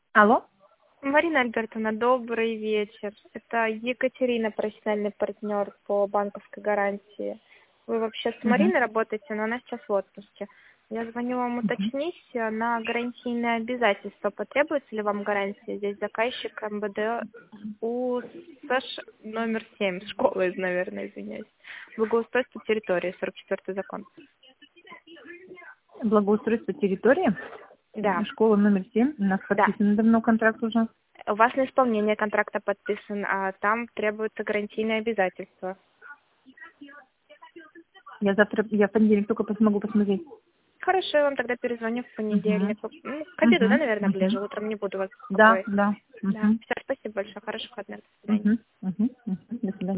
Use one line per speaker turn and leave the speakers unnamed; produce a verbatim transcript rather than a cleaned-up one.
Алло?
Марина Альбертовна, добрый вечер. Это Екатерина, профессиональный партнер по банковской гарантии. Вы вообще с
Мгм.
Мариной работаете, но она сейчас в отпуске. Я звоню вам
Мгм.
уточнить на гарантийные обязательства. Потребуется ли вам гарантия? Здесь заказчик МВД у СЭШ номер семь, школы, наверное, извиняюсь. Благоустройство территории, сорок четвёртый закон.
Благоустройство территории.
Да,
Школа номер семь. У нас
да.
подписан давно контракт уже.
У вас на исполнение контракта подписан, а там требуются гарантийные обязательства.
Я завтра, я в понедельник только смогу посмотреть.
Хорошо, я вам тогда перезвоню в
Угу.
понедельник. Ну, к обеду, да,
Угу.
наверное,
Угу.
ближе. Утром не буду вас
Да,
беспокоить.
да.
Да.
Угу.
Все, спасибо большое. Хороших выходных. До свидания.
Угу. Угу. До свидания.